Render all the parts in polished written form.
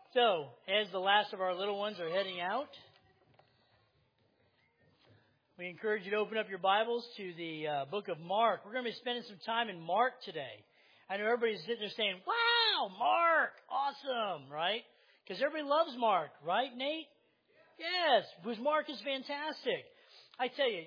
So, as the last of our little ones are heading out, we encourage you to open up your Bibles to the book of Mark. We're going to be spending some time in Mark today. I know everybody's sitting there saying, wow, Mark, awesome, right? Because everybody loves Mark, right, Nate? Yes, because Mark is fantastic. I tell you,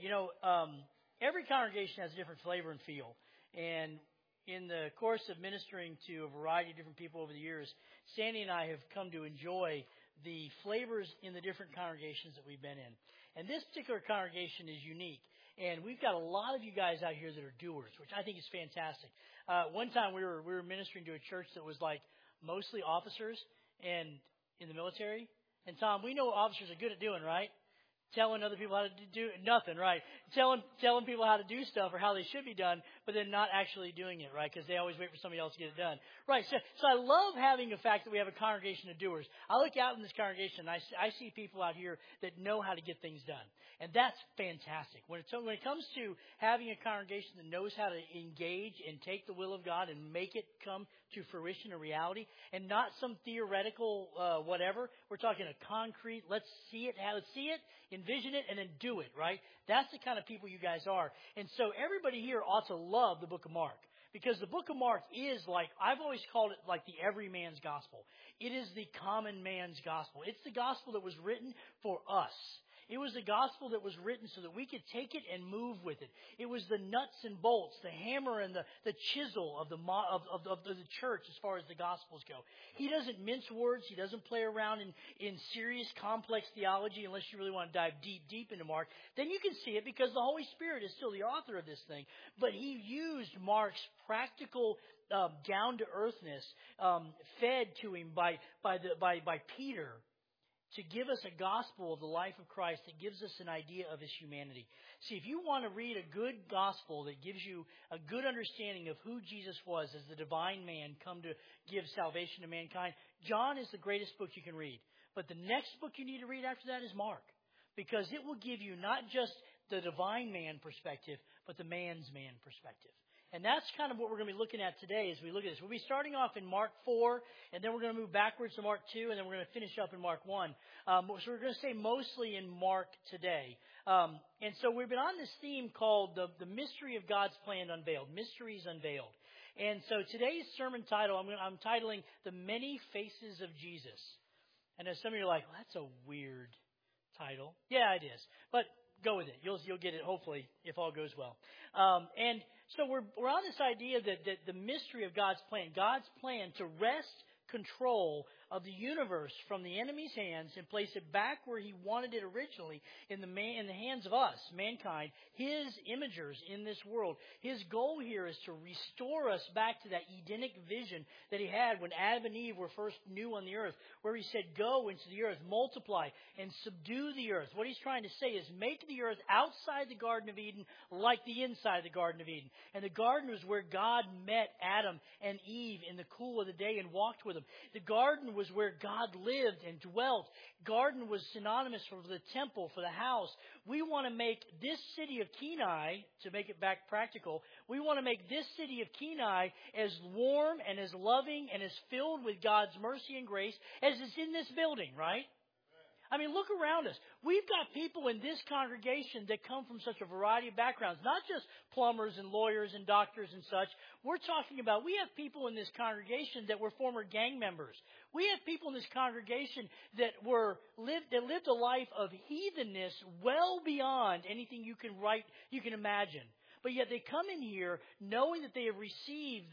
every congregation has a different flavor and feel. And in the course of ministering to a variety of different people over the years, Sandy and I have come to enjoy the flavors in the different congregations that we've been in. And this particular congregation is unique. And we've got a lot of you guys out here that are doers, which I think is fantastic. One time we were ministering to a church that was like mostly officers and in the military. And Tom, we know what officers are good at doing, right? Telling other people how to do nothing, right? Telling people how to do stuff or how they should be done, but then not actually doing it, right? Because they always wait for somebody else to get it done. Right, so I love having the fact that we have a congregation of doers. I look out in this congregation, and I see people out here that know how to get things done. And that's fantastic. When it comes to having a congregation that knows how to engage and take the will of God and make it come to fruition and reality, and not some theoretical whatever. We're talking a concrete, let's see it, envision it, and then do it, right? That's the kind of people you guys are. And so everybody here ought to love the book of Mark. Because the book of Mark is like, I've always called it like the everyman's gospel. It is the common man's gospel. It's the gospel that was written for us. It was the gospel that was written so that we could take it and move with it. It was the nuts and bolts, the hammer and the chisel of the church as far as the gospels go. He doesn't mince words. He doesn't play around in serious, complex theology unless you really want to dive deep into Mark. Then you can see it because the Holy Spirit is still the author of this thing. But he used Mark's practical down-to-earthness fed to him by Peter to give us a gospel of the life of Christ that gives us an idea of his humanity. See, if you want to read a good gospel that gives you a good understanding of who Jesus was as the divine man come to give salvation to mankind, John is the greatest book you can read. But the next book you need to read after that is Mark, because it will give you not just the divine man perspective, but the man's man perspective. And that's kind of what we're going to be looking at today as we look at this. We'll be starting off in Mark 4, and then we're going to move backwards to Mark 2, and then we're going to finish up in Mark 1. So we're going to stay mostly in Mark today. And so we've been on this theme called the Mystery of God's Plan Unveiled, Mysteries Unveiled. And so today's sermon title, I'm titling The Many Faces of Jesus. And as some of you are like, well, that's a weird title. Yeah, it is. But go with it. You'll get it, hopefully, if all goes well. And so we're on this idea that the mystery of God's plan to wrest control of the universe from the enemy's hands and place it back where he wanted it originally in the hands of us, mankind, his imagers in this world. His goal here is to restore us back to that Edenic vision that he had when Adam and Eve were first new on the earth, where he said, go into the earth, multiply, and subdue the earth. What he's trying to say is make the earth outside the Garden of Eden like the inside of the Garden of Eden. And the garden was where God met Adam and Eve in the cool of the day and walked with them. The garden was where God lived and dwelt. Garden was synonymous for the temple, for the house. We want to make this city of Kenai, to make it back practical, we want to make this city of Kenai as warm and as loving and as filled with God's mercy and grace as is in this building, right? I mean, look around us. We've got people in this congregation that come from such a variety of backgrounds, not just plumbers and lawyers and doctors and such. We're talking about, we have people in this congregation that were former gang members. We have people in this congregation that lived a life of heathenness well beyond anything you can imagine. But yet they come in here knowing that they have received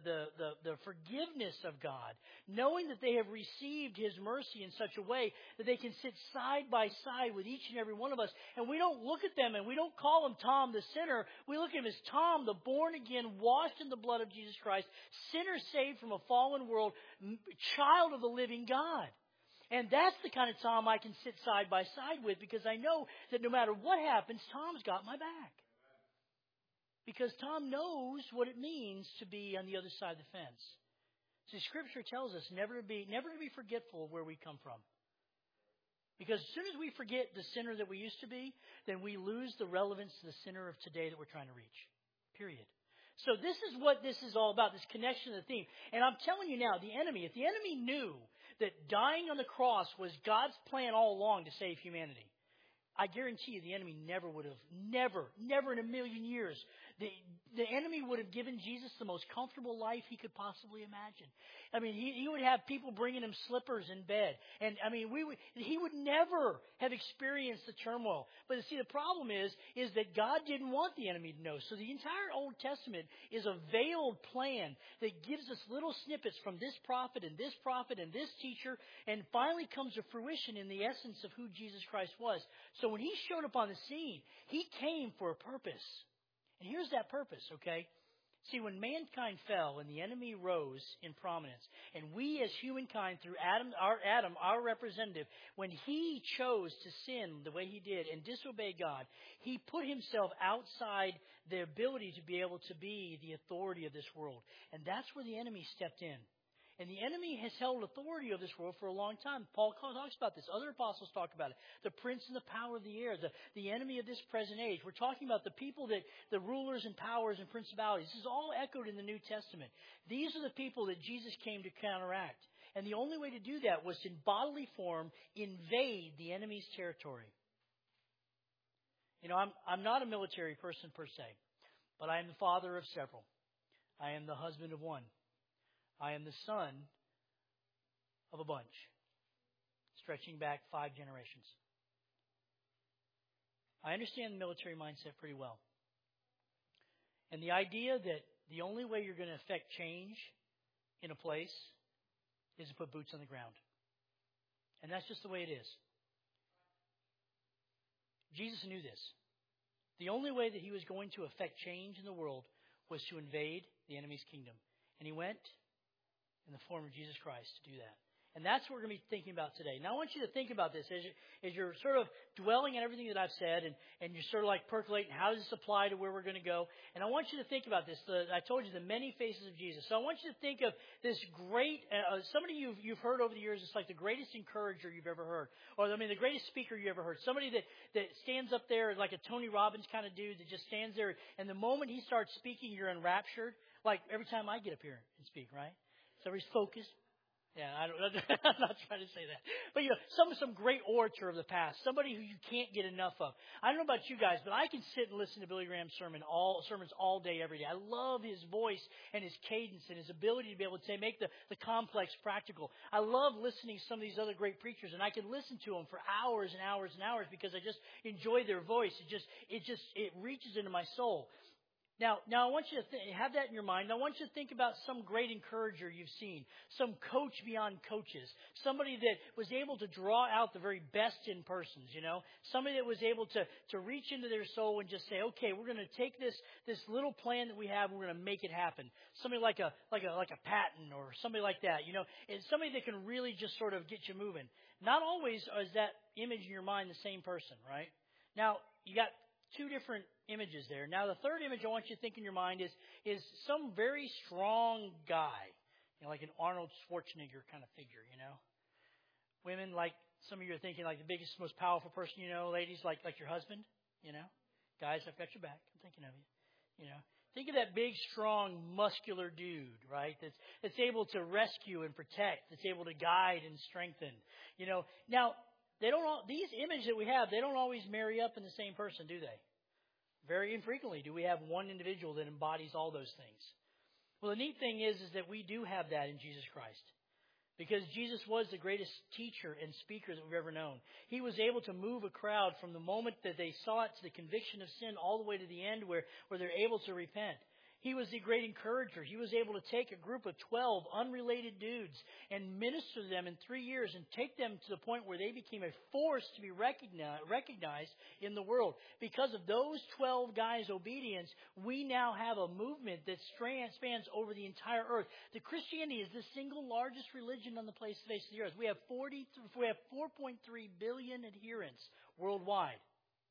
the forgiveness of God, knowing that they have received his mercy in such a way that they can sit side by side with each and every one of us. And we don't look at them and we don't call him Tom the sinner. We look at him as Tom, the born again, washed in the blood of Jesus Christ, sinner saved from a fallen world, child of the living God. And that's the kind of Tom I can sit side by side with, because I know that no matter what happens, Tom's got my back. Because Tom knows what it means to be on the other side of the fence. See, Scripture tells us never to be forgetful of where we come from. Because as soon as we forget the sinner that we used to be, then we lose the relevance to the sinner of today that we're trying to reach. Period. So this is what this is all about, this connection to the theme. And I'm telling you now, if the enemy knew that dying on the cross was God's plan all along to save humanity, I guarantee you the enemy never in a million years, the enemy would have given Jesus the most comfortable life he could possibly imagine. I mean, he would have people bringing him slippers in bed. And, I mean, he would never have experienced the turmoil. But, see, the problem is that God didn't want the enemy to know. So the entire Old Testament is a veiled plan that gives us little snippets from this prophet and this teacher, and finally comes to fruition in the essence of who Jesus Christ was. So when he showed up on the scene, he came for a purpose. And here's that purpose, okay? See, when mankind fell and the enemy rose in prominence, and we as humankind through Adam, our representative, when he chose to sin the way he did and disobey God, he put himself outside the ability to be able to be the authority of this world. And that's where the enemy stepped in. And the enemy has held authority of this world for a long time. Paul talks about this. Other apostles talk about it. The prince and the power of the air, the enemy of this present age. We're talking about the people the rulers and powers and principalities. This is all echoed in the New Testament. These are the people that Jesus came to counteract. And the only way to do that was in bodily form invade the enemy's territory. You know, I'm not a military person per se, but I am the father of several. I am the husband of one. I am the son of a bunch, stretching back 5 generations. I understand the military mindset pretty well. And the idea that the only way you're going to affect change in a place is to put boots on the ground. And that's just the way it is. Jesus knew this. The only way that he was going to affect change in the world was to invade the enemy's kingdom. And he went in the form of Jesus Christ to do that. And that's what we're going to be thinking about today. Now I want you to think about this as you're sort of dwelling on everything that I've said and you're sort of like percolating, how does this apply to where we're going to go? And I want you to think about this. I told you the many faces of Jesus. So I want you to think of this great, somebody you've heard over the years, it's like the greatest encourager you've ever heard. Or the greatest speaker you ever heard. Somebody that stands up there like a Tony Robbins kind of dude that just stands there, and the moment he starts speaking, you're enraptured. Like every time I get up here and speak, right? So everybody's focused. Yeah, I'm not trying to say that. But, some great orator of the past, somebody who you can't get enough of. I don't know about you guys, but I can sit and listen to Billy Graham's sermons all day, every day. I love his voice and his cadence and his ability to be able to make the complex practical. I love listening to some of these other great preachers, and I can listen to them for hours and hours and hours because I just enjoy their voice. It reaches into my soul. Now I want you to have that in your mind. Now I want you to think about some great encourager you've seen, some coach beyond coaches, somebody that was able to draw out the very best in persons, somebody that was able to reach into their soul and just say, okay, we're going to take this little plan that we have, and we're going to make it happen. Somebody like a Patton or somebody like that, and somebody that can really just sort of get you moving. Not always is that image in your mind the same person, right? Now you got 2 different images there. Now, the third image I want you to think in your mind is some very strong guy, like an Arnold Schwarzenegger kind of figure, Women, like some of you are thinking, like the biggest, most powerful person ladies, like your husband, Guys, I've got your back. I'm thinking of you, Think of that big, strong, muscular dude, right? That's able to rescue and protect, that's able to guide and strengthen, Now, these images that we have, they don't always marry up in the same person, do they? Very infrequently do we have one individual that embodies all those things. Well, the neat thing is that we do have that in Jesus Christ. Because Jesus was the greatest teacher and speaker that we've ever known. He was able to move a crowd from the moment that they saw it to the conviction of sin all the way to the end where they're able to repent. He was the great encourager. He was able to take a group of 12 unrelated dudes and minister to them in 3 years and take them to the point where they became a force to be recognized in the world. Because of those 12 guys' obedience, we now have a movement that spans over the entire earth. The Christianity is the single largest religion on the face of the earth. We have 4.3 billion adherents worldwide.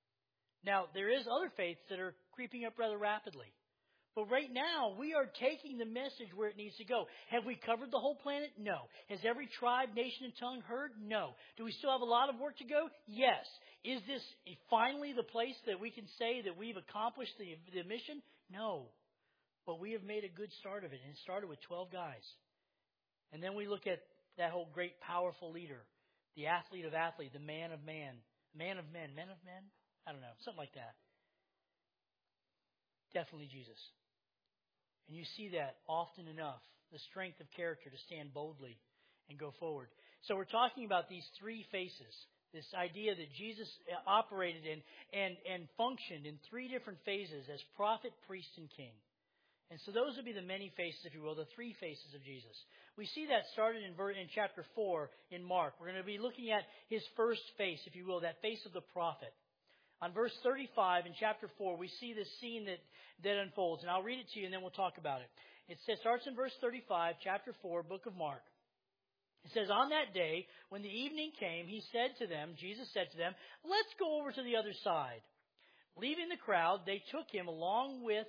Now, there is other faiths that are creeping up rather rapidly. But right now, we are taking the message where it needs to go. Have we covered the whole planet? No. Has every tribe, nation, and tongue heard? No. Do we still have a lot of work to go? Yes. Is this finally the place that we can say that we've accomplished the mission? No. But we have made a good start of it, and it started with 12 guys. And then we look at that whole great, powerful leader, the athlete of athletes, the man of man, man of men, men of men? I don't know, something like that. Definitely Jesus. And you see that often enough, the strength of character to stand boldly and go forward. So we're talking about these three faces, this idea that Jesus operated in and functioned in three different phases as prophet, priest, and king. And so those would be the many faces, if you will, the three faces of Jesus. We see that started in chapter 4 in Mark. We're going to be looking at his first face, if you will, that face of the prophet. On verse 35 in chapter 4, we see this scene that unfolds. And I'll read it to you and then we'll talk about it. It starts in verse 35, chapter 4, book of Mark. It says, on that day, when the evening came, Jesus said to them, let's go over to the other side. Leaving the crowd, they took him along with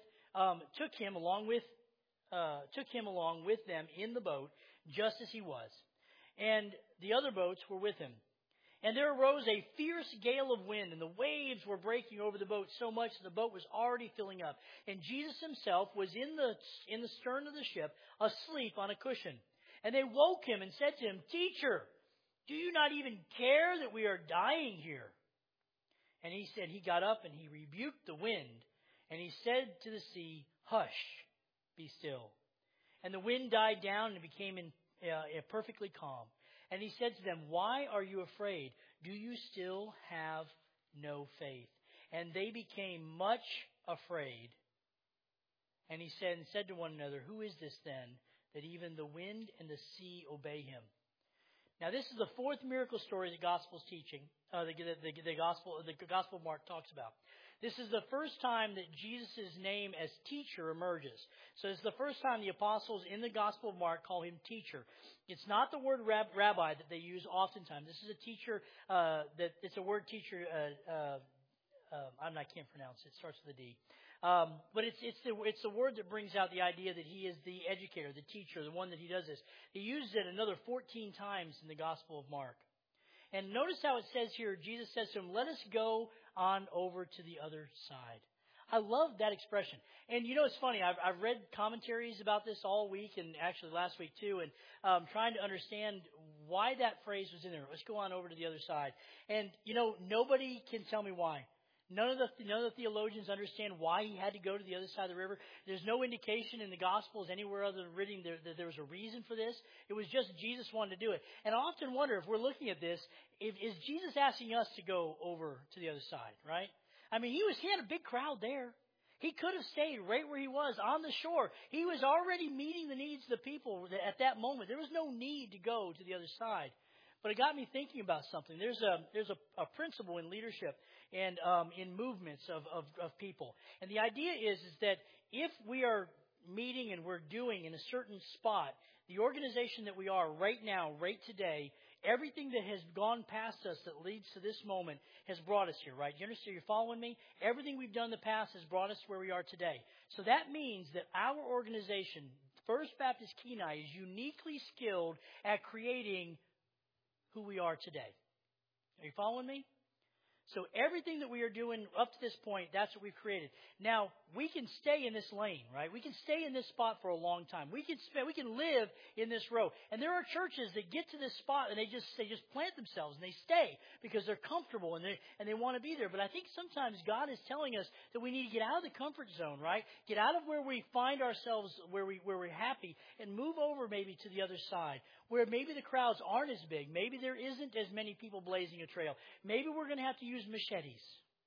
them in the boat, just as he was. And the other boats were with him. And there arose a fierce gale of wind, and the waves were breaking over the boat so much that the boat was already filling up. And Jesus himself was in the stern of the ship, asleep on a cushion. And they woke him and said to him, Teacher, do you not even care that we are dying here? And he said, he got up and he rebuked the wind, and he said to the sea, Hush, be still. And the wind died down and became perfectly calm. And he said to them, Why are you afraid? Do you still have no faith? And they became much afraid. And he said to one another, Who is this then, that even the wind and the sea obey him? Now this is the fourth miracle story the Gospel's teaching. The Gospel of Mark talks about. This is the first time that Jesus' name as teacher emerges. So it's the first time the apostles in the Gospel of Mark call him teacher. It's not the word rabbi that they use oftentimes. This is a teacher it's a word teacher. I can't pronounce it. It starts with a D. But it's the word that brings out the idea that he is the educator, the teacher, the one that he does this. He uses it another 14 times in the Gospel of Mark. And notice how it says here, Jesus says to him, let us go on over to the other side. I love that expression. And you know, it's funny. I've read commentaries about this all week and actually last week too, and trying to understand why that phrase was in there. Let's go on over to the other side. And you know, nobody can tell me why. None of the theologians understand why he had to go to the other side of the river. There's no indication in the Gospels anywhere other than reading that there was a reason for this. It was just Jesus wanted to do it. And I often wonder, if we're looking at this, is Jesus asking us to go over to the other side, right? I mean, he had a big crowd there. He could have stayed right where he was on the shore. He was already meeting the needs of the people at that moment. There was no need to go to the other side. But it got me thinking about something. There's a principle in leadership and in movements of people. And the idea is that if we are meeting and we're doing in a certain spot, the organization that we are right now, right today, everything that has gone past us that leads to this moment has brought us here, right? You understand? You're following me? Everything we've done in the past has brought us to where we are today. So that means that our organization, First Baptist Kenai, is uniquely skilled at creating who we are today. Are you following me? So everything that we are doing up to this point, that's what we've created. Now, we can stay in this lane, right? We can stay in this spot for a long time. We can live in this row. And there are churches that get to this spot and they just plant themselves and they stay because they're comfortable and they want to be there. But I think sometimes God is telling us that we need to get out of the comfort zone, right? Get out of where we find ourselves, where we're happy, and move over maybe to the other side, where maybe the crowds aren't as big. Maybe there isn't as many people blazing a trail. Maybe we're going to have to use machetes.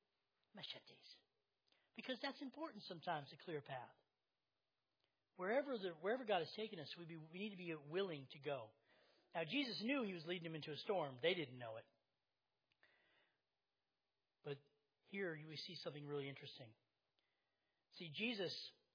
Because that's important sometimes to clear a path. Wherever God has taken us, we need to be willing to go. Now, Jesus knew he was leading them into a storm. They didn't know it. But here we see something really interesting. See, Jesus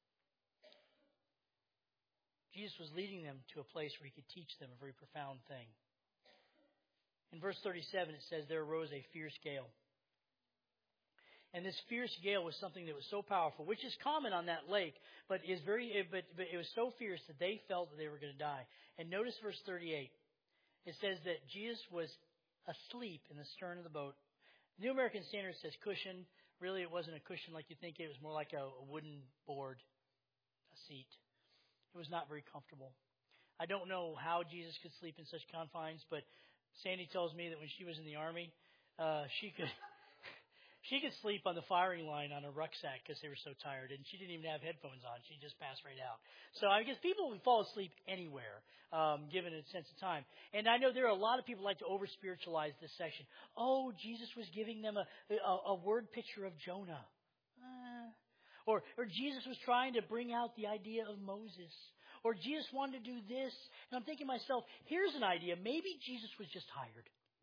was leading them to a place where he could teach them a very profound thing. In verse 37, it says, there arose a fierce gale. And this fierce gale was something that was so powerful, which is common on that lake, but it was so fierce that they felt that they were going to die. And notice verse 38. It says that Jesus was asleep in the stern of the boat. The New American Standard says cushion. Really, it wasn't a cushion like you think it was more like a wooden board, a seat. It was not very comfortable. I don't know how Jesus could sleep in such confines, but Sandy tells me that when she was in the Army, she could sleep on the firing line on a rucksack because they were so tired, and she didn't even have headphones on. She just passed right out. So I guess people would fall asleep anywhere, given a sense of time. And I know there are a lot of people who like to over-spiritualize this section. Oh, Jesus was giving them a word picture of Jonah. Or Jesus was trying to bring out the idea of Moses. Or Jesus wanted to do this. And I'm thinking to myself, here's an idea. Maybe Jesus was just tired.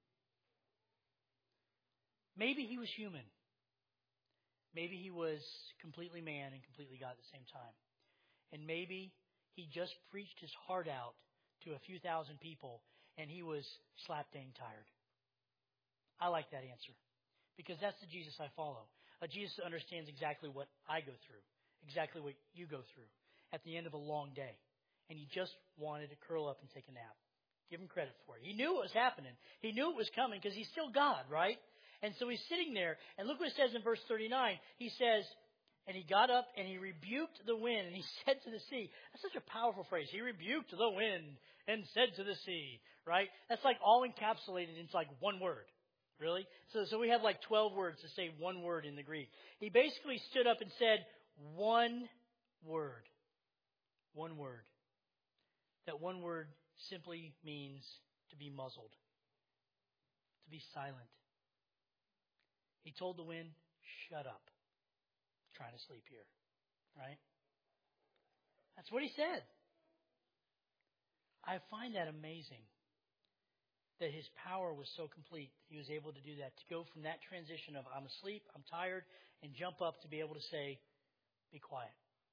Maybe he was human. Maybe he was completely man and completely God at the same time. And maybe he just preached his heart out to a few thousand people and he was slap-dang tired. I like that answer because that's the Jesus I follow. A Jesus that understands exactly what I go through, exactly what you go through at the end of a long day. And he just wanted to curl up and take a nap. Give him credit for it. He knew it was happening. He knew it was coming because he's still God, right? And so he's sitting there, and look what it says in verse 39. He says, and he got up and he rebuked the wind, and he said to the sea. That's such a powerful phrase. He rebuked the wind and said to the sea, right? That's like all encapsulated into like one word. Really? So we have like 12 words to say one word in the Greek. He basically stood up and said one word. One word. That one word simply means to be muzzled, to be silent. He told the wind, shut up. I'm trying to sleep here. Right? That's what he said. I find that amazing. That his power was so complete that he was able to do that. To go from that transition of I'm asleep, I'm tired, and jump up to be able to say, be quiet.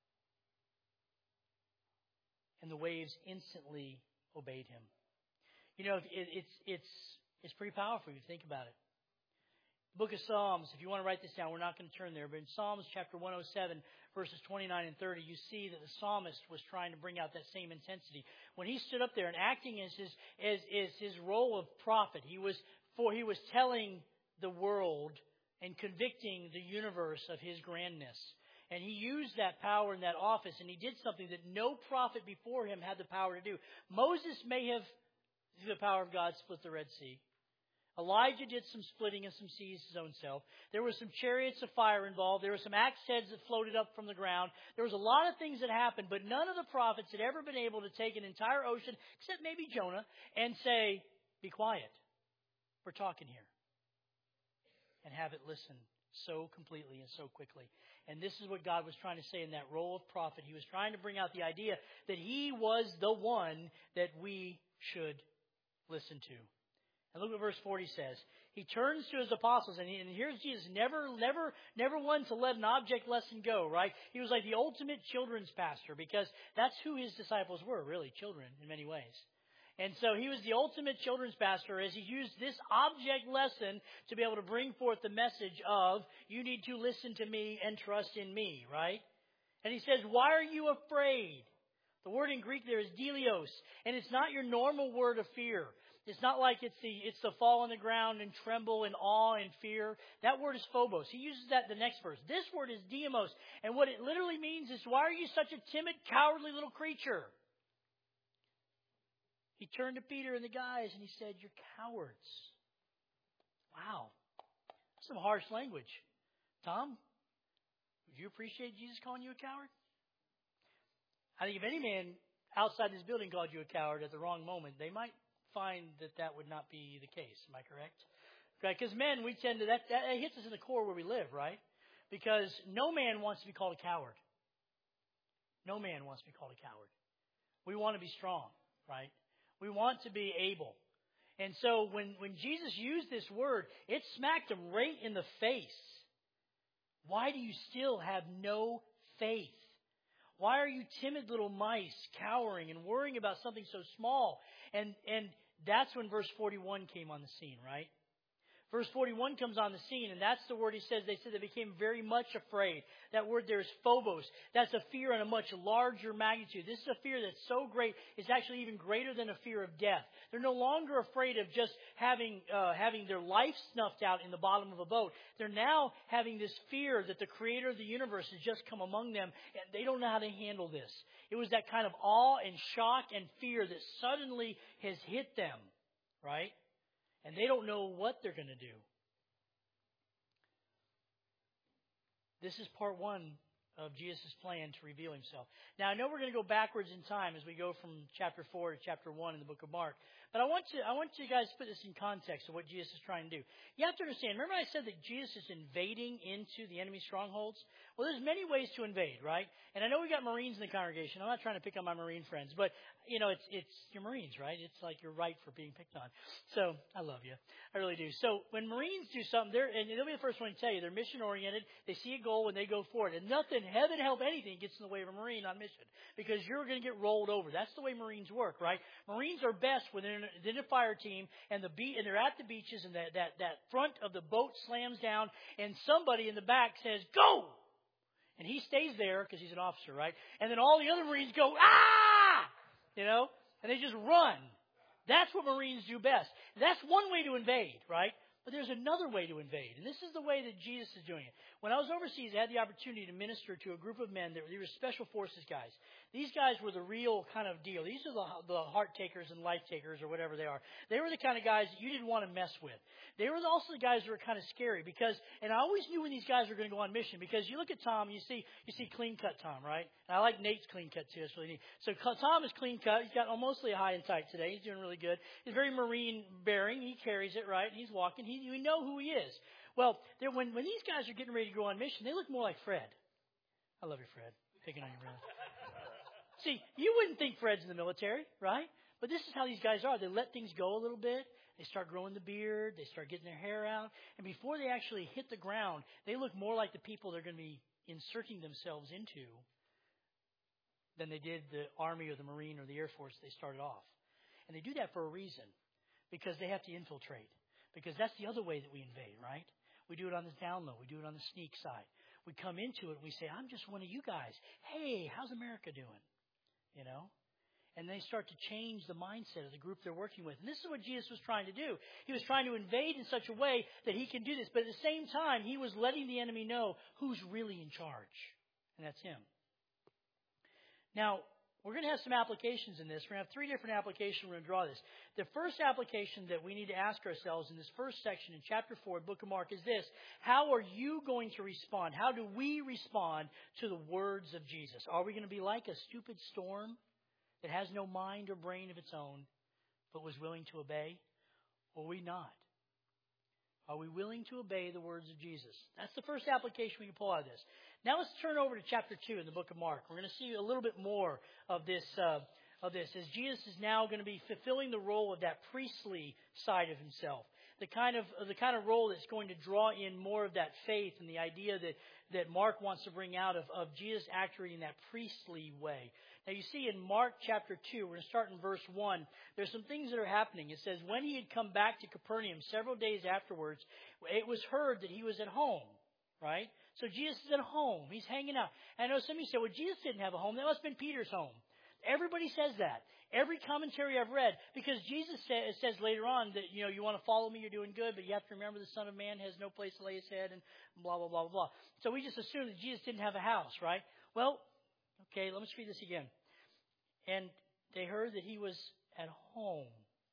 And the waves instantly obeyed him. You know, it's pretty powerful if you think about it. The book of Psalms, if you want to write this down, we're not going to turn there, but in Psalms chapter 107, verses 29 and 30, you see that the psalmist was trying to bring out that same intensity. When he stood up there and acting as his role of prophet, he was telling the world and convicting the universe of his grandness. And he used that power and that office, and he did something that no prophet before him had the power to do. Moses may have, through the power of God, split the Red Sea. Elijah did some splitting of some seas his own self. There were some chariots of fire involved. There were some axe heads that floated up from the ground. There was a lot of things that happened, but none of the prophets had ever been able to take an entire ocean, except maybe Jonah, and say, be quiet. We're talking here. And have it listen so completely and so quickly. And this is what God was trying to say in that role of prophet. He was trying to bring out the idea that he was the one that we should listen to. And look what verse 40 says. He turns to his apostles, and here's Jesus, never one to let an object lesson go, right? He was like the ultimate children's pastor, because that's who his disciples were, really, children in many ways. And so he was the ultimate children's pastor as he used this object lesson to be able to bring forth the message of, you need to listen to me and trust in me, right? And he says, why are you afraid? The word in Greek there is delios, and it's not your normal word of fear. It's not like it's the fall on the ground and tremble and awe and fear. That word is phobos. He uses that in the next verse. This word is demos, and what it literally means is, why are you such a timid, cowardly little creature? He turned to Peter and the guys and he said, you're cowards. Wow. That's some harsh language. Tom, would you appreciate Jesus calling you a coward? I think if any man outside this building called you a coward at the wrong moment, they might find that would not be the case. Am I correct? Okay, because men, we tend to, that hits us in the core where we live, right? Because no man wants to be called a coward. No man wants to be called a coward. We want to be strong, right? We want to be able. And so when Jesus used this word, it smacked him right in the face. Why do you still have no faith? Why are you timid little mice cowering and worrying about something so small? And that's when verse 41 came on the scene, right? Verse 41 comes on the scene, and that's the word he says. They said they became very much afraid. That word there is phobos. That's a fear on a much larger magnitude. This is a fear that's so great, it's actually even greater than a fear of death. They're no longer afraid of just having their life snuffed out in the bottom of a boat. They're now having this fear that the creator of the universe has just come among them, and they don't know how to handle this. It was that kind of awe and shock and fear that suddenly has hit them, right? And they don't know what they're going to do. This is part one of Jesus' plan to reveal himself. Now, I know we're going to go backwards in time as we go from chapter 4 to chapter 1 in the book of Mark. But I want you guys to put this in context of what Jesus is trying to do. You have to understand, remember I said that Jesus is invading into the enemy's strongholds? Well, there's many ways to invade, right? And I know we got Marines in the congregation. I'm not trying to pick on my Marine friends, but, you know, it's your Marines, right? It's like you're right for being picked on. So, I love you. I really do. So, when Marines do something, and they'll be the first one to tell you, they're mission-oriented. They see a goal and they go for it. And nothing, heaven help anything, gets in the way of a Marine on mission. Because you're going to get rolled over. That's the way Marines work, right? Marines are best when they're in a fire team and they're at the beaches and that front of the boat slams down and somebody in the back says, "Go!" And he stays there because he's an officer, right? And then all the other Marines go, "Ah!" You know? And they just run. That's what Marines do best. That's one way to invade, right? But there's another way to invade, and this is the way that Jesus is doing it. When I was overseas, I had the opportunity to minister to a group of men that were special forces guys. These guys were the real kind of deal. These are the heart takers and life takers or whatever they are. They were the kind of guys that you didn't want to mess with. They were also the guys that were kind of scary because, and I always knew when these guys were going to go on mission because you look at Tom, you see clean cut Tom, right? And I like Nate's clean cut too. It's really neat. So Tom is clean cut. He's got mostly a high and tight today. He's doing really good. He's very Marine bearing. He carries it, right? He's walking. We know who he is. Well, when these guys are getting ready to go on mission, they look more like Fred. I love you, Fred. Picking on you, brother. See, you wouldn't think Fred's in the military, right? But this is how these guys are. They let things go a little bit. They start growing the beard. They start getting their hair out. And before they actually hit the ground, they look more like the people they're going to be inserting themselves into than they did the Army or the Marine or the Air Force they started off. And they do that for a reason, because they have to infiltrate. Because that's the other way that we invade, right? We do it on the down low. We do it on the sneak side. We come into it and we say, "I'm just one of you guys. Hey, how's America doing?" You know? And they start to change the mindset of the group they're working with. And this is what Jesus was trying to do. He was trying to invade in such a way that he can do this. But at the same time, he was letting the enemy know who's really in charge. And that's him. Now, we're going to have some applications in this. We're going to have 3 different applications. We're going to draw this. The first application that we need to ask ourselves in this first section in chapter 4 of the book of Mark is this: how are you going to respond? How do we respond to the words of Jesus? Are we going to be like a stupid storm that has no mind or brain of its own, but was willing to obey? Or are we not? Are we willing to obey the words of Jesus? That's the first application we can pull out of this. Now let's turn over to chapter 2 in the book of Mark. We're going to see a little bit more of this, as Jesus is now going to be fulfilling the role of that priestly side of himself. The kind of role that's going to draw in more of that faith and the idea that Mark wants to bring out of Jesus acting in that priestly way. Now you see in Mark chapter 2, we're going to start in verse 1, there's some things that are happening. It says, when he had come back to Capernaum several days afterwards, it was heard that he was at home, right? So Jesus is at home. He's hanging out. And I know some of you say, well, Jesus didn't have a home. That must have been Peter's home. Everybody says that. Every commentary I've read, because Jesus says later on that, you want to follow me, you're doing good, but you have to remember the Son of Man has no place to lay his head and blah, blah, blah, blah, blah. So we just assume that Jesus didn't have a house, right? Well, okay, let me just read this again. And they heard that he was at home.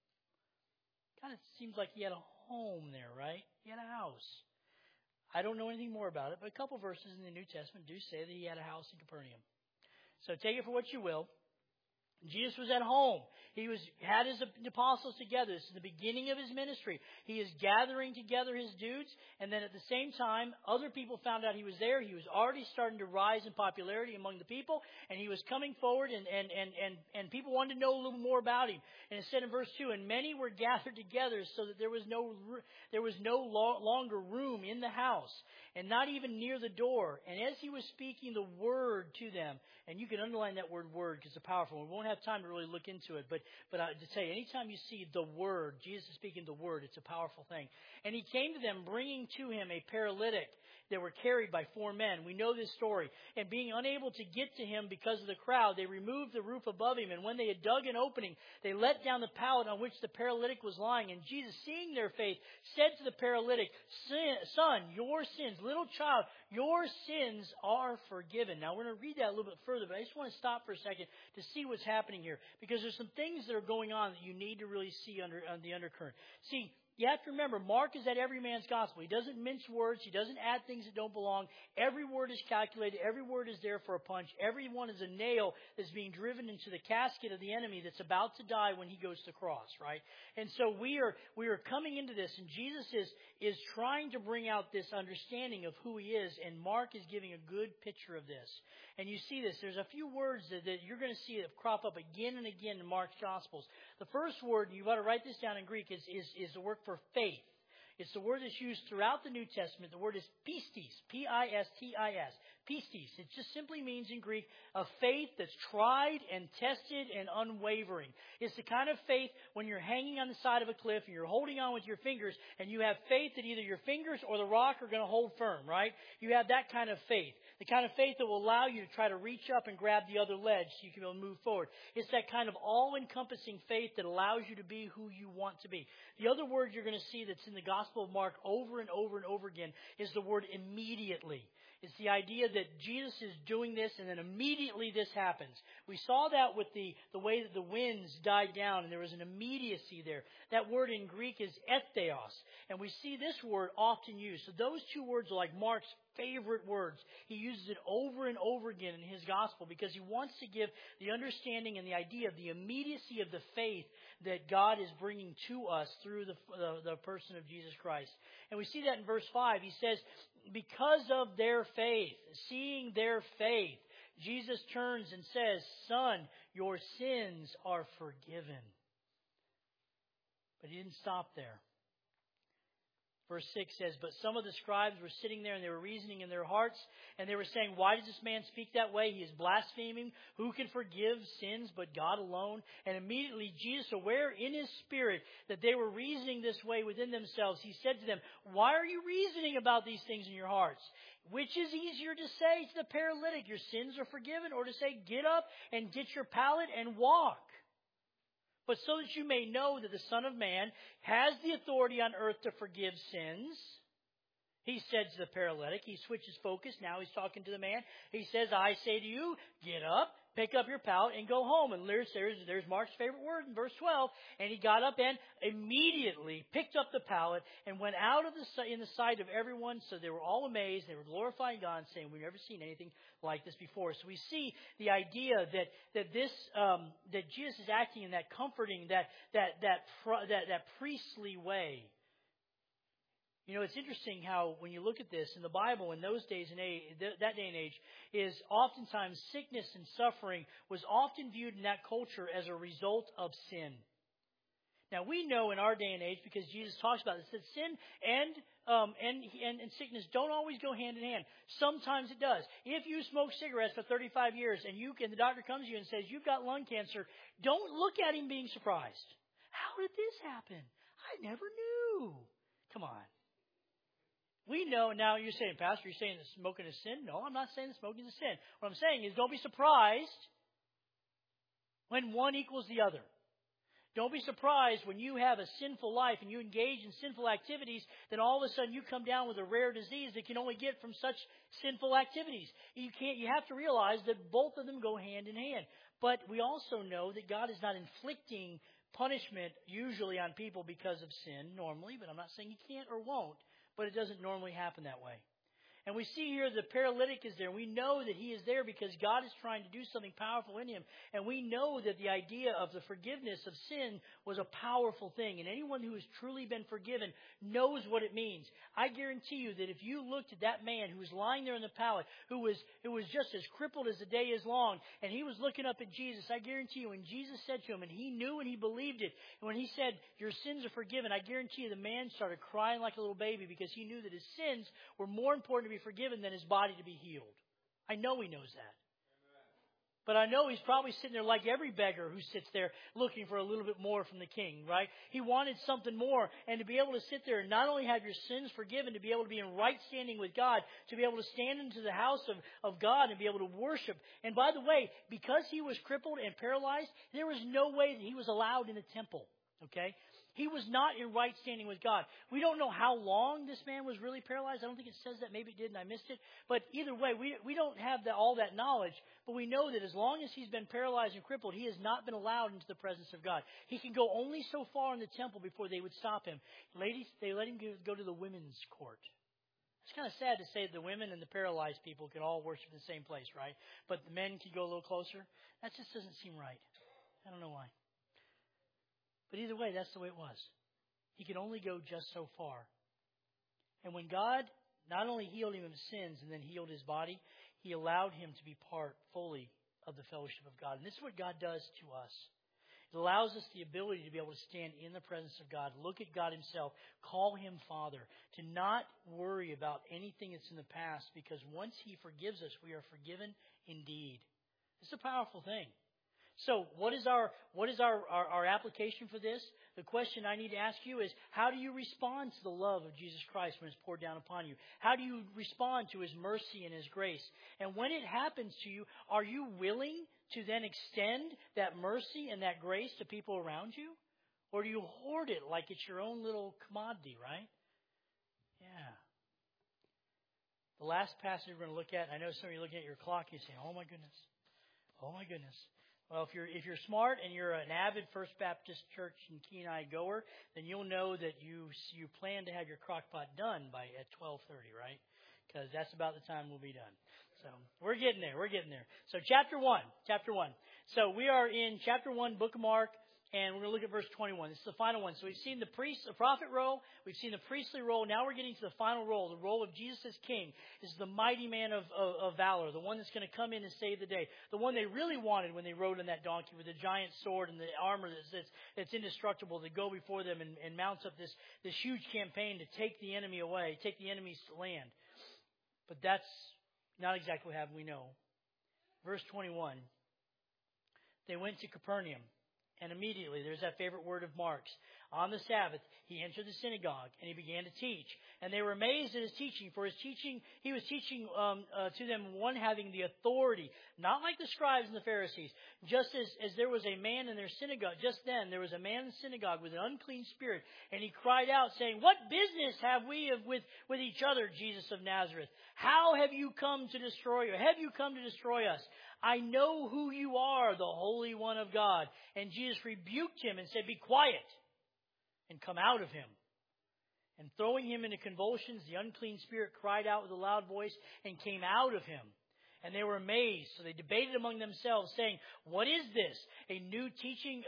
Kind of seems like he had a home there, right? He had a house. I don't know anything more about it, but a couple verses in the New Testament do say that he had a house in Capernaum. So take it for what you will. Jesus was at home. He had his apostles together. This is the beginning of his ministry. He is gathering together his dudes, and then at the same time, other people found out he was there. He was already starting to rise in popularity among the people, and he was coming forward, and people wanted to know a little more about him. And it said in verse 2, and many were gathered together so that there was no longer room in the house, and not even near the door. And as he was speaking the word to them, and you can underline that word because it's a powerful one. We won't have time to really look into it, but to tell you, anytime you see the Word, Jesus is speaking the Word, it's a powerful thing. And he came to them, bringing to him a paralytic that were carried by 4 men. We know this story. And being unable to get to him because of the crowd, they removed the roof above him. And when they had dug an opening, they let down the pallet on which the paralytic was lying. And Jesus, seeing their faith, said to the paralytic, Son, your sins, little child, your sins are forgiven. Now, we're going to read that a little bit further, but I just want to stop for a second to see what's happening here. Because there's some things that are going on that you need to really see on the undercurrent. See, you have to remember, Mark is at every man's gospel. He doesn't mince words. He doesn't add things that don't belong. Every word is calculated. Every word is there for a punch. Every one is a nail that's being driven into the casket of the enemy that's about to die when he goes to the cross, right? And so we are coming into this, and Jesus is trying to bring out this understanding of who he is, and Mark is giving a good picture of this. And you see this. There's a few words that you're going to see that crop up again and again in Mark's Gospels. The first word, you've got to write this down in Greek, is the word for faith. It's the word that's used throughout the New Testament. The word is pistis, P-I-S-T-I-S, pistis. It just simply means in Greek a faith that's tried and tested and unwavering. It's the kind of faith when you're hanging on the side of a cliff and you're holding on with your fingers and you have faith that either your fingers or the rock are going to hold firm, right? You have that kind of faith. The kind of faith that will allow you to try to reach up and grab the other ledge so you can be able to move forward. It's that kind of all-encompassing faith that allows you to be who you want to be. The other word you're going to see that's in the Gospel of Mark over and over and over again is the word immediately. It's the idea that Jesus is doing this and then immediately this happens. We saw that with the way that the winds died down and there was an immediacy there. That word in Greek is eththeos. And we see this word often used. So those two words are like Mark's favorite words. He uses it over and over again in his gospel because he wants to give the understanding and the idea of the immediacy of the faith that God is bringing to us through the person of Jesus Christ. And we see that in verse 5. He says, because of their faith, seeing their faith, Jesus turns and says, Son, your sins are forgiven. But he didn't stop there. Verse 6 says, but some of the scribes were sitting there and they were reasoning in their hearts and they were saying, why does this man speak that way? He is blaspheming. Who can forgive sins but God alone? And immediately Jesus, aware in his spirit that they were reasoning this way within themselves, he said to them, why are you reasoning about these things in your hearts? Which is easier to say to the paralytic, your sins are forgiven, or to say, get up and get your pallet and walk? But so that you may know that the Son of Man has the authority on earth to forgive sins, he said to the paralytic. He switches focus. Now he's talking to the man. He says, I say to you, get up, pick up your pallet, and go home. And there's Mark's favorite word in verse 12. And he got up and immediately picked up the pallet and went out in the sight of everyone. So they were all amazed. They were glorifying God and saying, we've never seen anything like this before. So we see the idea that Jesus is acting in that comforting, that priestly way. You know, it's interesting how when you look at this in the Bible in those days and that day and age, is oftentimes sickness and suffering was often viewed in that culture as a result of sin. Now we know in our day and age, because Jesus talks about this, that sin and sickness don't always go hand in hand. Sometimes it does. If you smoke cigarettes for 35 years and the doctor comes to you and says you've got lung cancer, don't look at him being surprised. How did this happen? I never knew. Come on. We know, now you're saying, Pastor, you're saying that smoking is sin? No, I'm not saying that smoking is a sin. What I'm saying is don't be surprised when one equals the other. Don't be surprised when you have a sinful life and you engage in sinful activities, then all of a sudden you come down with a rare disease that can only get from such sinful activities. You have to realize that both of them go hand in hand. But we also know that God is not inflicting punishment usually on people because of sin normally, but I'm not saying He can't or won't. But it doesn't normally happen that way. And we see here the paralytic is there. We know that he is there because God is trying to do something powerful in him. And we know that the idea of the forgiveness of sin was a powerful thing. And anyone who has truly been forgiven knows what it means. I guarantee you that if you looked at that man who was lying there in the pallet, who was just as crippled as the day is long, and he was looking up at Jesus, I guarantee you when Jesus said to him, and he knew and he believed it, and when he said, your sins are forgiven, I guarantee you the man started crying like a little baby because he knew that his sins were more important to be forgiven than his body to be healed. I know he knows that. Amen. But I know he's probably sitting there like every beggar who sits there looking for a little bit more from the king, right? He wanted something more. And to be able to sit there and not only have your sins forgiven, to be able to be in right standing with God, to be able to stand into the house of God and be able to worship. And by the way, because he was crippled and paralyzed, there was no way that he was allowed in the temple. Okay? He was not in right standing with God. We don't know how long this man was really paralyzed. I don't think it says that. Maybe it did and I missed it. But either way, we don't have all that knowledge. But we know that as long as he's been paralyzed and crippled, he has not been allowed into the presence of God. He can go only so far in the temple before they would stop him. Ladies, they let him go to the women's court. It's kind of sad to say that the women and the paralyzed people could all worship in the same place, right? But the men could go a little closer. That just doesn't seem right. I don't know why. But either way, that's the way it was. He could only go just so far. And when God not only healed him of his sins and then healed his body, he allowed him to be part fully of the fellowship of God. And this is what God does to us. It allows us the ability to be able to stand in the presence of God, look at God himself, call him Father, to not worry about anything that's in the past, because once he forgives us, we are forgiven indeed. It's a powerful thing. So what is our application for this? The question I need to ask you is, how do you respond to the love of Jesus Christ when it's poured down upon you? How do you respond to his mercy and his grace? And when it happens to you, are you willing to then extend that mercy and that grace to people around you? Or do you hoard it like it's your own little commodity, right? Yeah. The last passage we're going to look at, I know some of you are looking at your clock and you're saying, oh my goodness. Oh my goodness. Well, if you're smart and you're an avid First Baptist Church in Kenai goer, then you'll know that you plan to have your crock pot done at 12:30, right? Because that's about the time we'll be done. So we're getting there. So chapter 1. So we are in chapter 1, book of Mark. And we're going to look at verse 21. This is the final one. So we've seen the prophet role. We've seen the priestly role. Now we're getting to the final role, the role of Jesus as king. This is the mighty man of valor, the one that's going to come in and save the day. The one they really wanted when they rode on that donkey with the giant sword and the armor that's indestructible to go before them and mounts up this huge campaign to take the enemy away, take the enemy's land. But that's not exactly what happened, we know. Verse 21. They went to Capernaum. And immediately, there's that favorite word of Mark's. On the Sabbath, he entered the synagogue and he began to teach. And they were amazed at his teaching. For his teaching, he was teaching to them one having the authority, not like the scribes and the Pharisees. Just as there was a man in their synagogue, just then there was a man in the synagogue with an unclean spirit. And he cried out, saying, "What business have we with each other, Jesus of Nazareth? How have you come to destroy us? Have you come to destroy us? I know who you are, the Holy One of God." And Jesus rebuked him and said, "Be quiet and come out of him." And throwing him into convulsions, the unclean spirit cried out with a loud voice and came out of him. And they were amazed. So they debated among themselves, saying, "What is this? A new teaching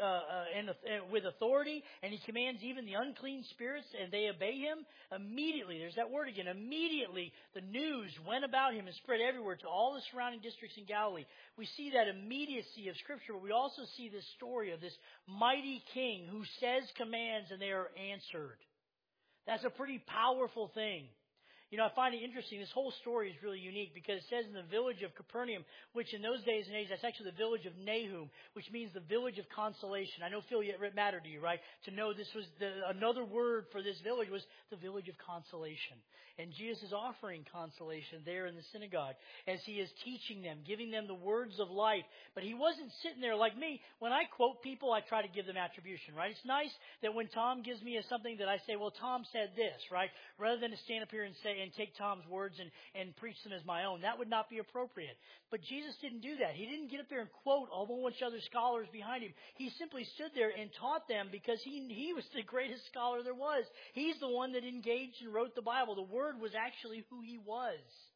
with authority? And he commands even the unclean spirits, and they obey him?" Immediately, there's that word again, immediately the news went about him and spread everywhere to all the surrounding districts in Galilee. We see that immediacy of Scripture, but we also see this story of this mighty king who says commands and they are answered. That's a pretty powerful thing. You know, I find it interesting. This whole story is really unique because it says in the village of Capernaum, which in those days and age, that's actually the village of Nahum, which means the village of consolation. I know, Phil, it mattered to you, right? To know this was another word for this village was the village of consolation. And Jesus is offering consolation there in the synagogue as he is teaching them, giving them the words of life. But he wasn't sitting there like me. When I quote people, I try to give them attribution, right? It's nice that when Tom gives me something that I say, well, Tom said this, right? Rather than to stand up here and say, and take Tom's words and preach them as my own. That would not be appropriate. But Jesus didn't do that. He didn't get up there and quote a whole bunch of other scholars behind him. He simply stood there and taught them because he was the greatest scholar there was. He's the one that engaged and wrote the Bible. The Word was actually who he was.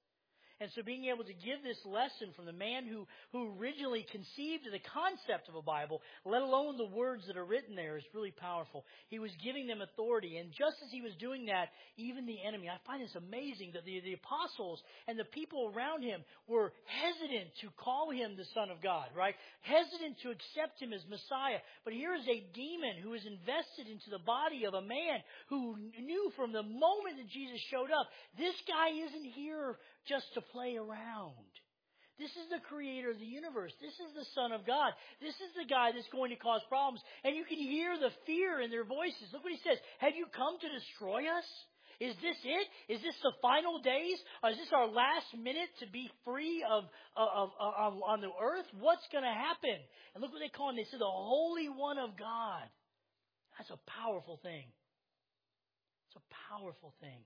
And so being able to give this lesson from the man who originally conceived the concept of a Bible, let alone the words that are written there, is really powerful. He was giving them authority. And just as he was doing that, even the enemy, I find this amazing that the apostles and the people around him were hesitant to call him the Son of God, right? Hesitant to accept him as Messiah. But here is a demon who is invested into the body of a man who knew from the moment that Jesus showed up, this guy isn't here just to play around. This is the creator of the universe. This is the Son of God. This is the guy that's going to cause problems. And you can hear the fear in their voices. Look what he says. Have you come to destroy us? Is this it? Is this the final days? Or is this our last minute to be free on the earth? What's going to happen? And look what they call him. They say the Holy One of God. That's a powerful thing. It's a powerful thing.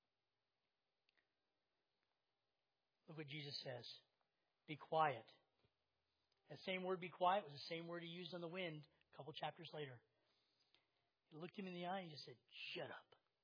Look what Jesus says. Be quiet. That same word, be quiet, was the same word he used on the wind a couple chapters later. He looked him in the eye and he just said, shut up.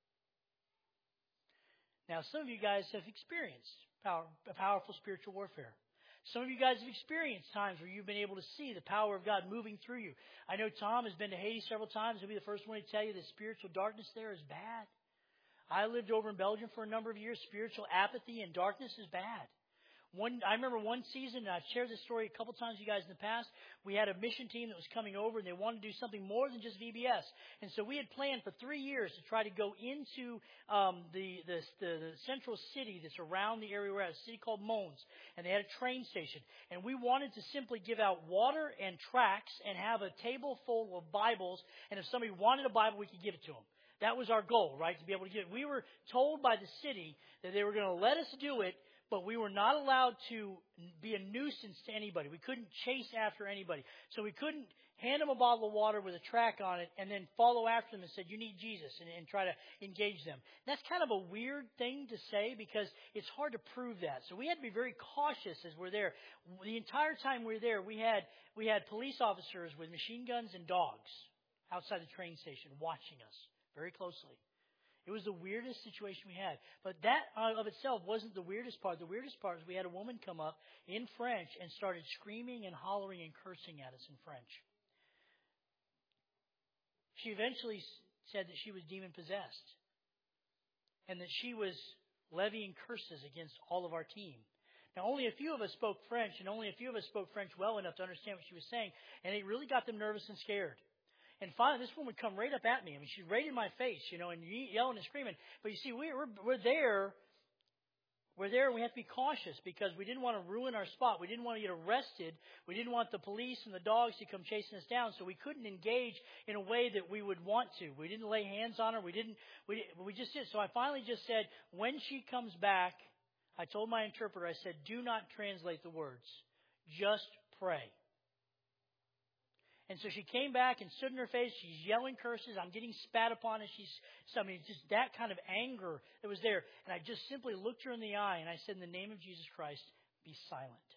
Now, some of you guys have experienced powerful spiritual warfare. Some of you guys have experienced times where you've been able to see the power of God moving through you. I know Tom has been to Haiti several times. He'll be the first one to tell you that spiritual darkness there is bad. I lived over in Belgium for a number of years. Spiritual apathy and darkness is bad. I remember one season, and I've shared this story a couple times with you guys in the past, we had a mission team that was coming over, and they wanted to do something more than just VBS. And so we had planned for 3 years to try to go into the central city that's around the area we're at, a city called Mons, and they had a train station. And we wanted to simply give out water and tracts and have a table full of Bibles, and if somebody wanted a Bible, we could give it to them. That was our goal, right, to be able to give it. We were told by the city that they were going to let us do it, but we were not allowed to be a nuisance to anybody. We couldn't chase after anybody. So we couldn't hand them a bottle of water with a tract on it and then follow after them and say, you need Jesus, and try to engage them. That's kind of a weird thing to say because it's hard to prove that. So we had to be very cautious as we're there. The entire time we were there, we had police officers with machine guns and dogs outside the train station watching us very closely. It was the weirdest situation we had. But that of itself wasn't the weirdest part. The weirdest part was we had a woman come up in French and started screaming and hollering and cursing at us in French. She eventually said that she was demon-possessed and that she was levying curses against all of our team. Now, only a few of us spoke French, and only a few of us spoke French well enough to understand what she was saying, and it really got them nervous and scared. And finally, this woman would come right up at me. I mean, she's right in my face, and yelling and screaming. But you see, we're there. We're there, and we have to be cautious because we didn't want to ruin our spot. We didn't want to get arrested. We didn't want the police and the dogs to come chasing us down. So we couldn't engage in a way that we would want to. We didn't lay hands on her. We just did. So I finally just said, when she comes back, I told my interpreter, I said, do not translate the words. Just pray. And so she came back and stood in her face. She's yelling curses. I'm getting spat upon, and just that kind of anger that was there. And I just simply looked her in the eye, and I said, in the name of Jesus Christ, be silent.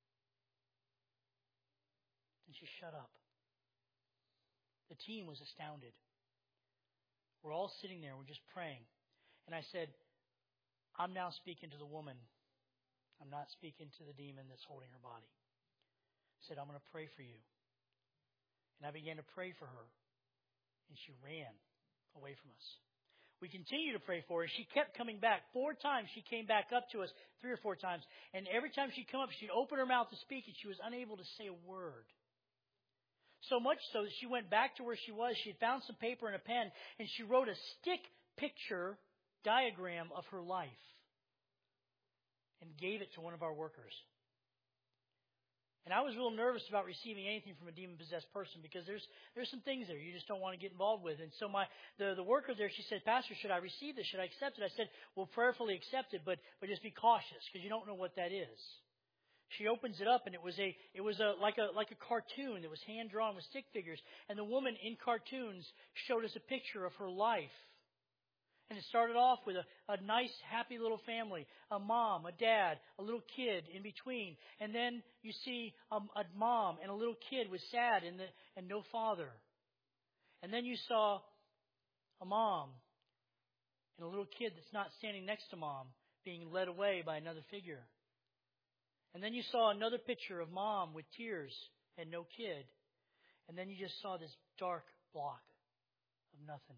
And she shut up. The team was astounded. We're all sitting there. We're just praying. And I said, I'm now speaking to the woman. I'm not speaking to the demon that's holding her body. I said, I'm going to pray for you. And I began to pray for her. And she ran away from us. We continued to pray for her. She kept coming back. 4 times she came back up to us, 3 or 4 times. And every time she'd come up, she'd open her mouth to speak, and she was unable to say a word. So much so that she went back to where she was. She had found some paper and a pen, and she wrote a stick picture diagram of her life and gave it to one of our workers. And I was real nervous about receiving anything from a demon-possessed person because there's some things there you just don't want to get involved with. And so the worker there, she said, Pastor, should I receive this? Should I accept it? I said, well, prayerfully accept it, but just be cautious because you don't know what that is. She opens it up, and it was like a cartoon that was hand drawn with stick figures. And the woman in cartoons showed us a picture of her life. And it started off with a nice, happy little family, a mom, a dad, a little kid in between. And then you see a mom and a little kid was sad and no father. And then you saw a mom and a little kid that's not standing next to mom being led away by another figure. And then you saw another picture of mom with tears and no kid. And then you just saw this dark block of nothing.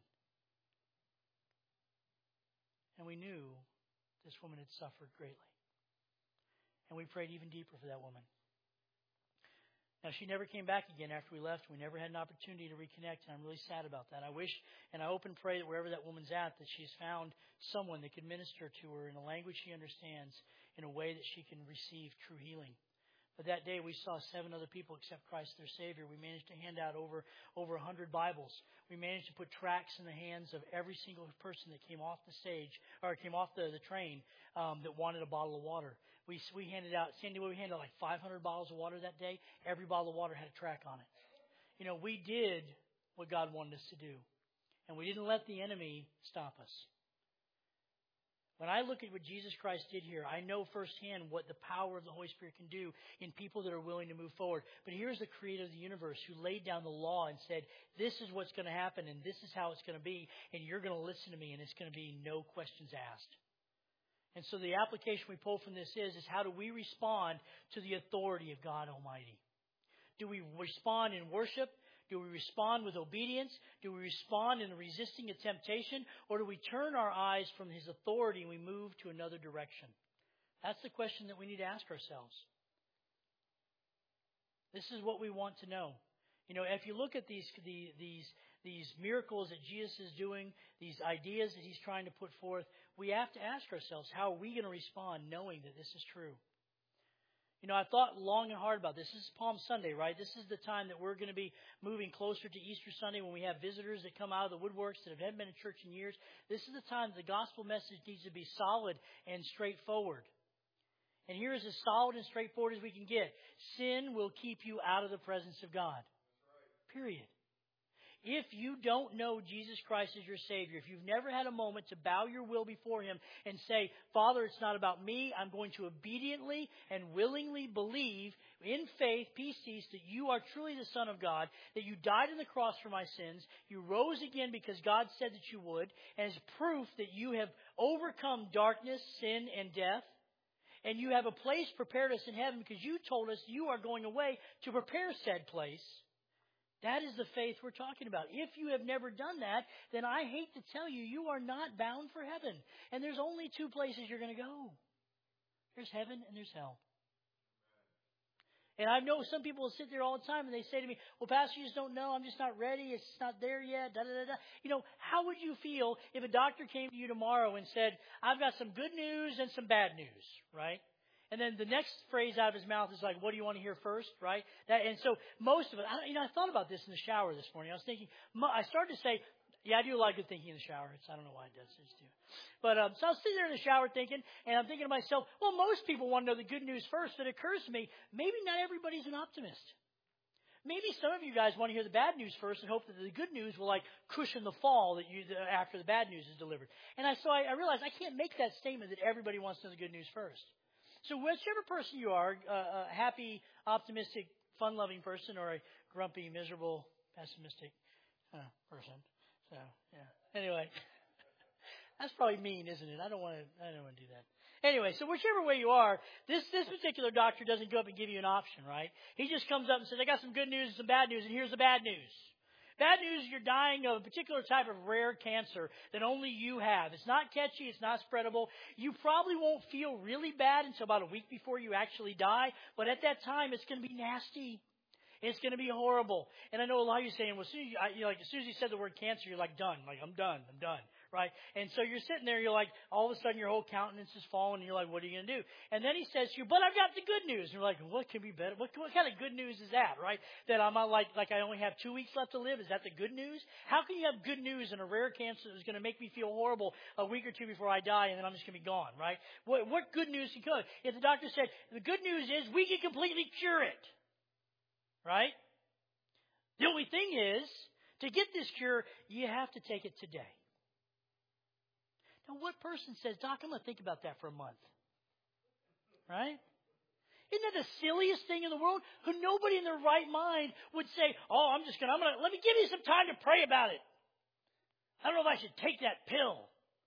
And we knew this woman had suffered greatly. And we prayed even deeper for that woman. Now, she never came back again after we left. We never had an opportunity to reconnect, and I'm really sad about that. I wish, and I hope and pray that wherever that woman's at, that she's found someone that could minister to her in a language she understands in a way that she can receive true healing. But that day we saw 7 other people accept Christ their Savior. We managed to hand out over 100 Bibles. We managed to put tracts in the hands of every single person that came off the stage or came off the train that wanted a bottle of water. We handed out, Sandy, we handed out like 500 bottles of water that day. Every bottle of water had a tract on it. You know, we did what God wanted us to do. And we didn't let the enemy stop us. When I look at what Jesus Christ did here, I know firsthand what the power of the Holy Spirit can do in people that are willing to move forward. But here's the creator of the universe who laid down the law and said, this is what's going to happen and this is how it's going to be. And you're going to listen to me and it's going to be no questions asked. And so the application we pull from this is how do we respond to the authority of God Almighty? Do we respond in worship? Do we respond with obedience? Do we respond in resisting a temptation? Or do we turn our eyes from His authority and we move to another direction? That's the question that we need to ask ourselves. This is what we want to know. You know, if you look at these miracles that Jesus is doing, these ideas that He's trying to put forth, we have to ask ourselves, how are we going to respond knowing that this is true? You know, I thought long and hard about this. This is Palm Sunday, right? This is the time that we're going to be moving closer to Easter Sunday when we have visitors that come out of the woodworks that haven't been in church in years. This is the time the gospel message needs to be solid and straightforward. And here is as solid and straightforward as we can get. Sin will keep you out of the presence of God. Period. If you don't know Jesus Christ as your Savior, if you've never had a moment to bow your will before Him and say, Father, it's not about me. I'm going to obediently and willingly believe in faith, peace, that you are truly the Son of God, that you died on the cross for my sins, you rose again because God said that you would, and as proof that you have overcome darkness, sin, and death, and you have a place prepared us in heaven because you told us you are going away to prepare said place. That is the faith we're talking about. If you have never done that, then I hate to tell you, you are not bound for heaven. And there's only 2 places you're going to go. There's heaven and there's hell. And I know some people will sit there all the time and they say to me, well, Pastor, you just don't know. I'm just not ready. It's not there yet. Da, da, da, da. You know, how would you feel if a doctor came to you tomorrow and said, I've got some good news and some bad news, right? And then the next phrase out of his mouth is like, what do you want to hear first, right? And so most of it, I thought about this in the shower this morning. I was thinking, I started to say, yeah, I do a lot of good thinking in the shower. I don't know why it does this to you. But so I was sitting there in the shower thinking, and I'm thinking to myself, well, most people want to know the good news first. But it occurs to me, maybe not everybody's an optimist. Maybe some of you guys want to hear the bad news first and hope that the good news will like cushion the fall that after the bad news is delivered. And I realized I can't make that statement that everybody wants to know the good news first. So whichever person you are, a happy, optimistic, fun-loving person, or a grumpy, miserable, pessimistic person. So, yeah. Anyway, that's probably mean, isn't it? I don't want to do that. Anyway, so whichever way you are, this particular doctor doesn't go up and give you an option, right? He just comes up and says, I got some good news and some bad news, and here's the bad news. Bad news, you're dying of a particular type of rare cancer that only you have. It's not catchy. It's not spreadable. You probably won't feel really bad until about a week before you actually die. But at that time, it's going to be nasty. It's going to be horrible. And I know a lot of you are saying, well, as soon as you said the word cancer, you're like, done. Like, I'm done. Right? And so you're sitting there, you're like, all of a sudden your whole countenance is falling, and you're like, what are you going to do? And then he says to you, but I've got the good news. And you're like, what can be better? What kind of good news is that, right? That I'm not like I only have 2 weeks left to live. Is that the good news? How can you have good news in a rare cancer that's going to make me feel horrible a week or two before I die, and then I'm just going to be gone, right? What good news can come? If the doctor said, the good news is we can completely cure it, right? The only thing is, to get this cure, you have to take it today. Now, what person says, Doc, I'm going to think about that for a month? Right? Isn't that the silliest thing in the world? Who nobody in their right mind would say, oh, let me give you some time to pray about it. I don't know if I should take that pill.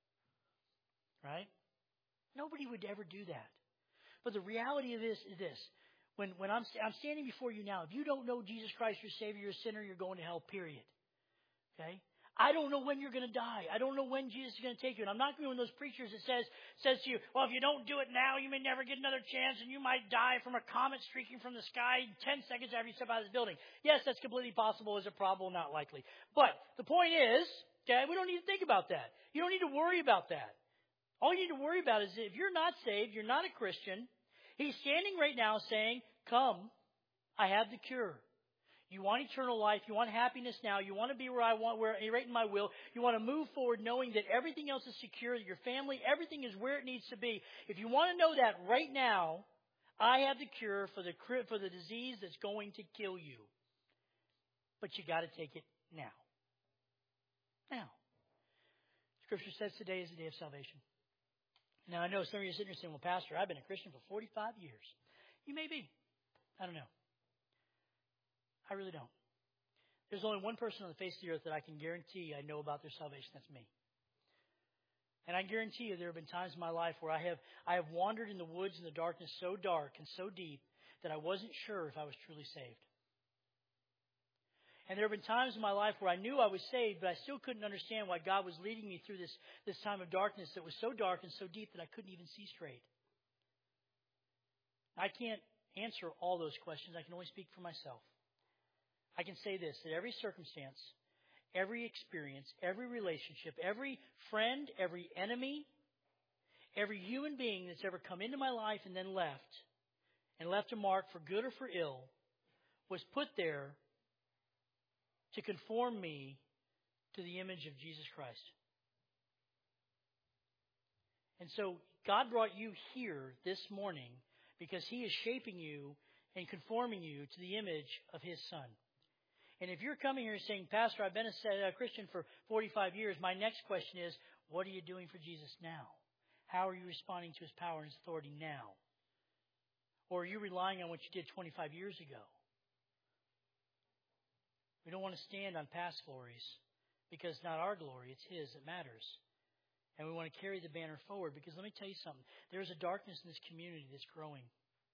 Right? Nobody would ever do that. But the reality of this is this. When I'm standing before you now, if you don't know Jesus Christ, your Savior, you're a sinner, you're going to hell, period. Okay? I don't know when you're going to die. I don't know when Jesus is going to take you. And I'm not going to be one of those preachers that says to you, well, if you don't do it now, you may never get another chance and you might die from a comet streaking from the sky 10 seconds after you step out of this building. Yes, that's completely possible. Is it probable? Not likely. But the point is, okay, we don't need to think about that. You don't need to worry about that. All you need to worry about is if you're not saved, you're not a Christian, He's standing right now saying, come, I have the cure. You want eternal life. You want happiness now. You want to be where I want, where right in my will. You want to move forward knowing that everything else is secure, that your family, everything is where it needs to be. If you want to know that right now, I have the cure for the disease that's going to kill you. But you got to take it now. Now. Scripture says today is the day of salvation. Now, I know some of you are sitting there saying, well, Pastor, I've been a Christian for 45 years. You may be. I don't know. I really don't. There's only one person on the face of the earth that I can guarantee I know about their salvation. That's me. And I guarantee you there have been times in my life where I have wandered in the woods in the darkness so dark and so deep that I wasn't sure if I was truly saved. And there have been times in my life where I knew I was saved, but I still couldn't understand why God was leading me through this time of darkness that was so dark and so deep that I couldn't even see straight. I can't answer all those questions. I can only speak for myself. I can say this, that every circumstance, every experience, every relationship, every friend, every enemy, every human being that's ever come into my life and then left a mark for good or for ill, was put there to conform me to the image of Jesus Christ. And so God brought you here this morning because He is shaping you and conforming you to the image of His Son. And if you're coming here saying, Pastor, I've been a Christian for 45 years, my next question is, what are you doing for Jesus now? How are you responding to His power and His authority now? Or are you relying on what you did 25 years ago? We don't want to stand on past glories because it's not our glory, it's His that matters. And we want to carry the banner forward because let me tell you something. There's a darkness in this community that's growing.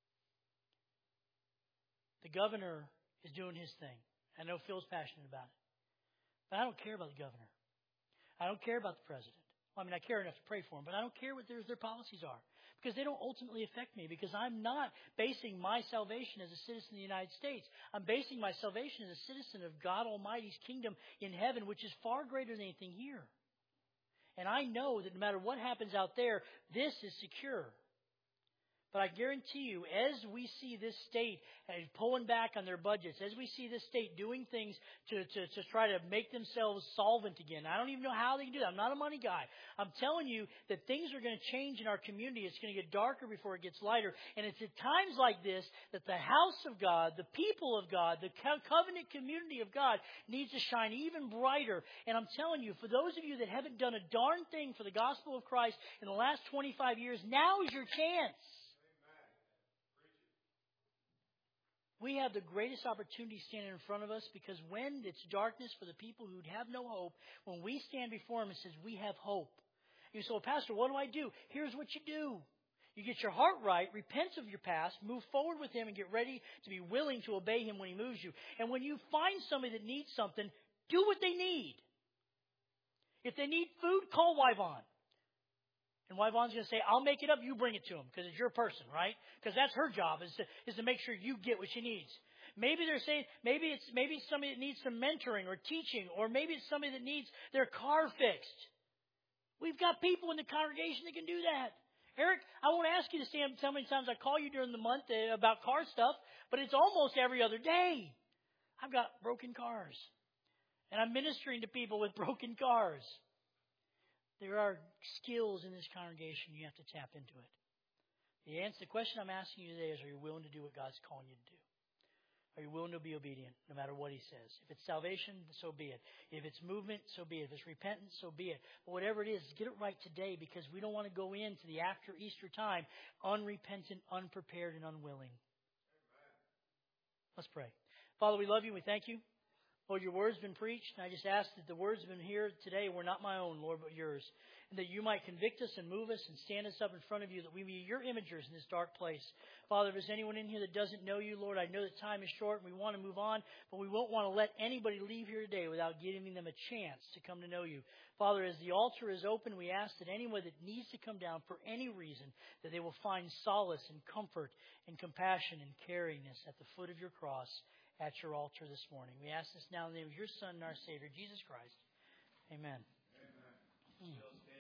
The governor is doing his thing. I know Phil's passionate about it. But I don't care about the governor. I don't care about the president. Well, I mean, I care enough to pray for him, but I don't care what their policies are because they don't ultimately affect me because I'm not basing my salvation as a citizen of the United States. I'm basing my salvation as a citizen of God Almighty's kingdom in heaven, which is far greater than anything here. And I know that no matter what happens out there, this is secure. But I guarantee you, as we see this state pulling back on their budgets, as we see this state doing things to try to make themselves solvent again, I don't even know how they can do that. I'm not a money guy. I'm telling you that things are going to change in our community. It's going to get darker before it gets lighter. And it's at times like this that the house of God, the people of God, the covenant community of God needs to shine even brighter. And I'm telling you, for those of you that haven't done a darn thing for the gospel of Christ in the last 25 years, now is your chance. We have the greatest opportunity standing in front of us because when it's darkness for the people who have no hope, when we stand before Him and says, we have hope. You say, well, Pastor, what do? Here's what you do. You get your heart right, repent of your past, move forward with Him, and get ready to be willing to obey Him when He moves you. And when you find somebody that needs something, do what they need. If they need food, call Yvonne. And Yvonne's going to say, I'll make it up, you bring it to them, because it's your person, right? Because that's her job, is to make sure you get what she needs. Maybe they're saying, maybe it's somebody that needs some mentoring or teaching, or maybe it's somebody that needs their car fixed. We've got people in the congregation that can do that. Eric, I won't ask you to stand how many times I call you during the month about car stuff, but it's almost every other day. I've got broken cars. And I'm ministering to people with broken cars. There are skills in this congregation. You have to tap into it. The question I'm asking you today is, are you willing to do what God's calling you to do? Are you willing to be obedient no matter what He says? If it's salvation, so be it. If it's movement, so be it. If it's repentance, so be it. But whatever it is, get it right today because we don't want to go into the after Easter time unrepentant, unprepared, and unwilling. Let's pray. Father, we love you. We thank you. Lord, your word's been preached, and I just ask that the words have been here today were not my own, Lord, but yours. And that you might convict us and move us and stand us up in front of you, that we be your imagers in this dark place. Father, if there's anyone in here that doesn't know you, Lord, I know that time is short and we want to move on, but we won't want to let anybody leave here today without giving them a chance to come to know you. Father, as the altar is open, we ask that anyone that needs to come down for any reason, that they will find solace and comfort and compassion and caringness at the foot of your cross at your altar this morning. We ask this now in the name of your Son and our Savior, Jesus Christ. Amen. Amen.